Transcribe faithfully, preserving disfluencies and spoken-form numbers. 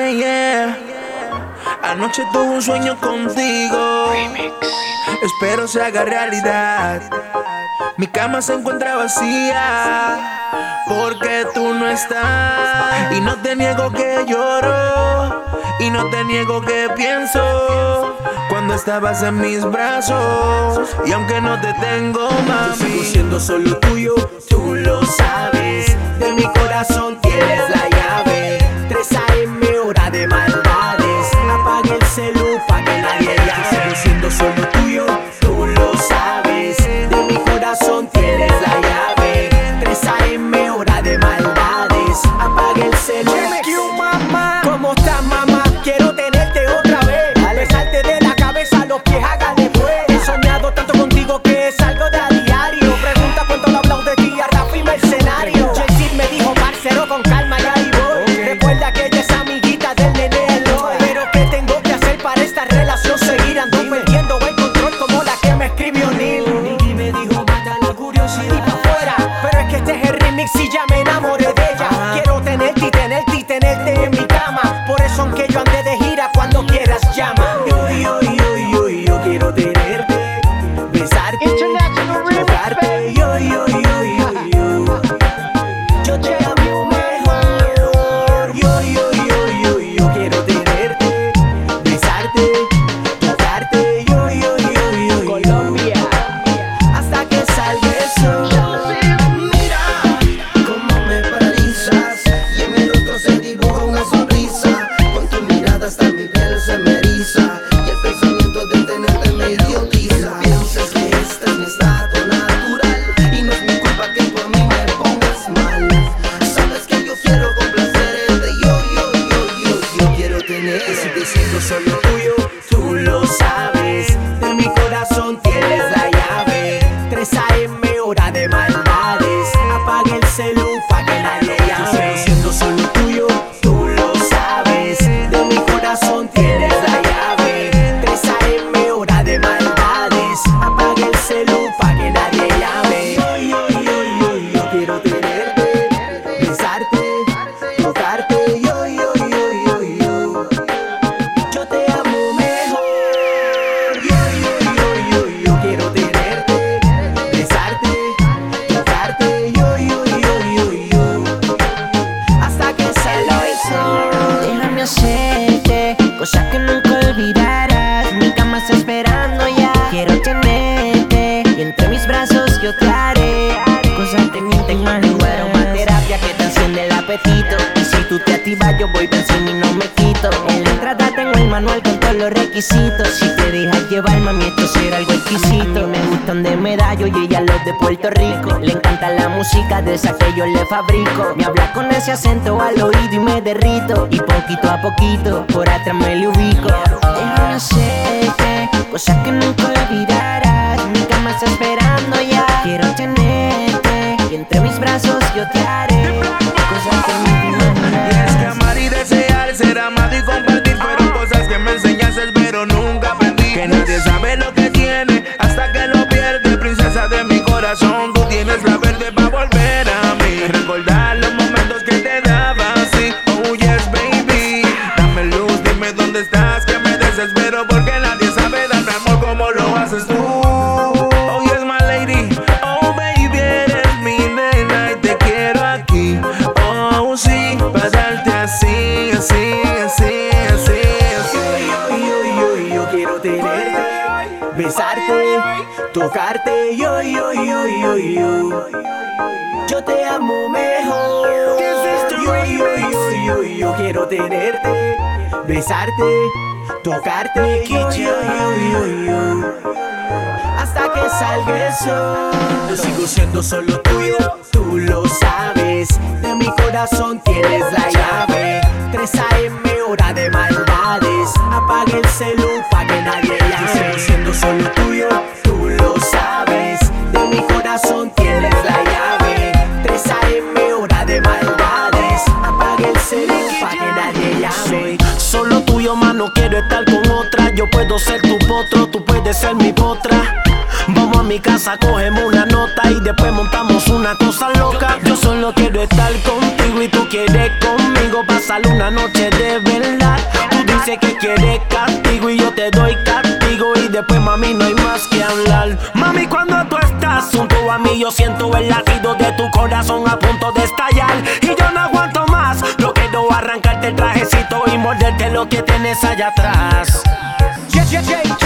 yeah, yeah. Anoche tuve un sueño contigo. Remix. Espero se haga realidad. Mi cama se encuentra vacía porque tú no estás. Y no te niego que lloro, y no te niego que pienso cuando estabas en mis brazos. Y aunque no te tengo, mami, yo sigo siendo solo tuyo, tú lo sabes. De mi corazón tienes la llave. tres a eme, hora de maldades. Apague el celu pa' que nadie llame. Yo sigo siendo solo tuyo, tú lo sabes. De mi corazón tienes la llave. tres a eme, hora de maldades. Apague el celu. ¿Cómo estás, mamá? Quiero tenerte otra vez. Besarte de la cabeza a los pies, hágale pues. He soñado tanto contigo que es algo de a diario. Pregunta cuánto le he hablado de ti a Rafi Mercenario. Jay-Z me dijo, parcero, con calma, ya ahí voy. Recuerda que ella es amiguita del nene Eloy. Pero ¿qué tengo que hacer para esta relación seguir? Ando perdiendo el control como la que me escribió Neil. Nicky me dijo, mata la curiosidad y pa' afuera. Pero es que este es el remix y ya me enamoré de ella. Quiero tenerte y tenerte y tenerte en mi cama. Por eso aunque yo ande de gira, cuando quieras llama. Yo, yo, yo, yo, yo quiero tenerte, besarte, tocarte. Yo, yo, yo, yo, yo. Yo te amo mejor. Yo, yo, yo, yo, yo quiero tenerte, besarte, tocarte. Yo, yo, yo, yo, yo. Colombia, hasta que salga el sol. Mira cómo me paralizas y en mi rostro se dibuja una sonrisa. Con tu mirada hasta mi piel se me eriza y el pensamiento de tenerte me idiotiza. Piensas que este es mi estado natural y no es mi culpa que por mí me pongas mal. Sabes que yo quiero complacerte. Yo, yo, yo, yo, yo quiero tenerte. Sigo siendo solo tuyo, tú lo sabes. De mi corazón tienes la llave. tres a eme, hora de maldades. Apague el celu pa' que nadie llame. Sigo siendo solo tuyo, tú lo sabes. De mi corazón tienes la llave. tres a eme, hora de maldades. Apague el celu pa' que nadie llame. Yo, yo, yo, yo, yo quiero tenerte, besarte, tocarte. Yo, yo, yo, yo, yo. Yo te amo mejor. Yo, yo, yo, yo, yo quiero tenerte, besarte, tocarte. Yo, yo, yo, yo, yo. Hasta que salga el sol. Déjame hacerte cosas que nunca olvidarás. Mi cama está esperando ya. Quiero tenerte y entre mis brazos yo te haré cosas que ni te imaginas. Aromaterapia que te enciende el apetito. Y si tú te activas yo voy por encima y no me quito. En la entrada tengo el manual con todos los requisitos. Si te dejas llevar, mami, esto será algo exquisito. A mí me gustan de medallo y ella los de Puerto Rico. Le encanta la música de esa que yo le fabrico. Me habla con ese acento al oído y me derrito. Y poquito a poquito por atrás me le ubico. Déjame hacerte cosas que nunca olvidarás. Mi cama está esperando ya. Quiero tenerte y entre mis brazos yo te haré cosas que ni te imaginas. Tienes que amar y desear, ser amado y compartir. Fueron cosas que me enseñaste pero nunca aprendí. Que nadie sabe lo que tiene hasta que lo pierde. Princesa de mi corazón, tú tienes la verde pa' volver a mí. Recordar los momentos que te daba así. Oh yes baby, dame luz, dime dónde estás, que me desespero porque nadie sabe darme amor como lo haces tú. Oh yes my lady, oh baby, eres mi nena y te quiero aquí. Oh sí, pa' darte así, así, así, así, así. Yo, yo, yo, yo quiero tenerte, besarte, tocarte. Yo, yo, yo, yo, yo. Yo te amo mejor. Yo, yo, yo, yo, yo quiero tenerte, besarte, tocarte. Yo, yo, yo, yo, yo. Hasta que salga el sol. Yo sigo siendo solo tuyo, tú lo sabes. De mi corazón tienes la llave. tres a eme, hora de maldades. Apague el celu pa' que nadie llame. Yo sigo siendo solo tuyo, tú lo sabes. De mi corazón tienes la llave. tres a eme, hora de maldades. Apague el celu pa' que nadie llame. Soy solo tuyo, más no quiero estar con otra. Yo puedo ser tu potro, tú puedes ser mi potra. Vamos a mi casa, cogemos una nota y después montamos una cosa loca. Yo solo quiero estar contigo y tú quieres conmigo, pasar una noche de verdad. yo siento el latido de tu corazón a punto de estallar. Y yo no aguanto más, no quiero arrancarte el trajecito y morderte lo que tienes allá atrás. Yeah, yeah, yeah.